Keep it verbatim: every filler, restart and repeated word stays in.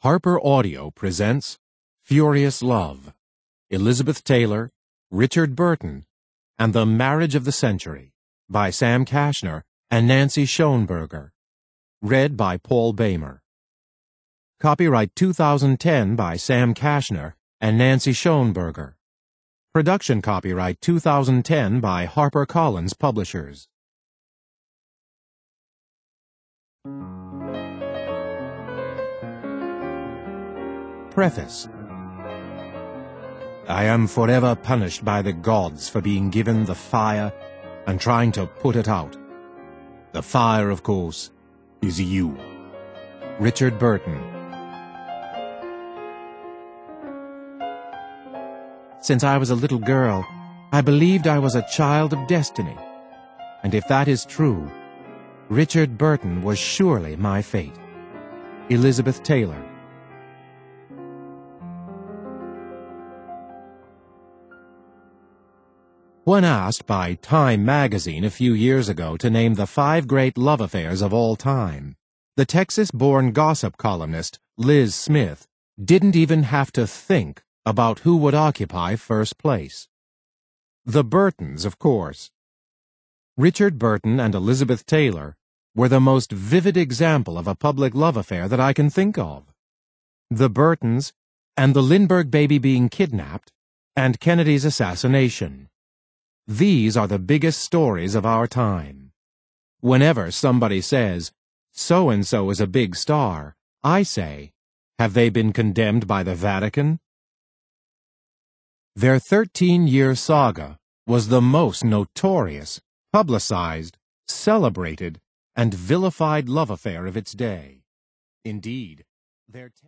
Harper Audio presents Furious Love, Elizabeth Taylor, Richard Burton, and The Marriage of the Century by Sam Kashner and Nancy Schoenberger. Read by Paul Boehmer. Copyright two thousand ten by Sam Kashner and Nancy Schoenberger. Production copyright two thousand ten by HarperCollins Publishers. Preface. I am forever punished by the gods for being given the fire and trying to put it out. The fire, of course, is you. Richard Burton. Since I was a little girl, I believed I was a child of destiny. And if that is true, Richard Burton was surely my fate. Elizabeth Taylor. When asked by Time magazine a few years ago to name the five great love affairs of all time, the Texas-born gossip columnist Liz Smith didn't even have to think about who would occupy first place. The Burtons, of course. Richard Burton and Elizabeth Taylor were the most vivid example of a public love affair that I can think of. The Burtons, and the Lindbergh baby being kidnapped, and Kennedy's assassination. These are the biggest stories of our time. Whenever somebody says, so-and-so is a big star, I say, have they been condemned by the Vatican? Their thirteen-year saga was the most notorious, publicized, celebrated, and vilified love affair of its day. Indeed, their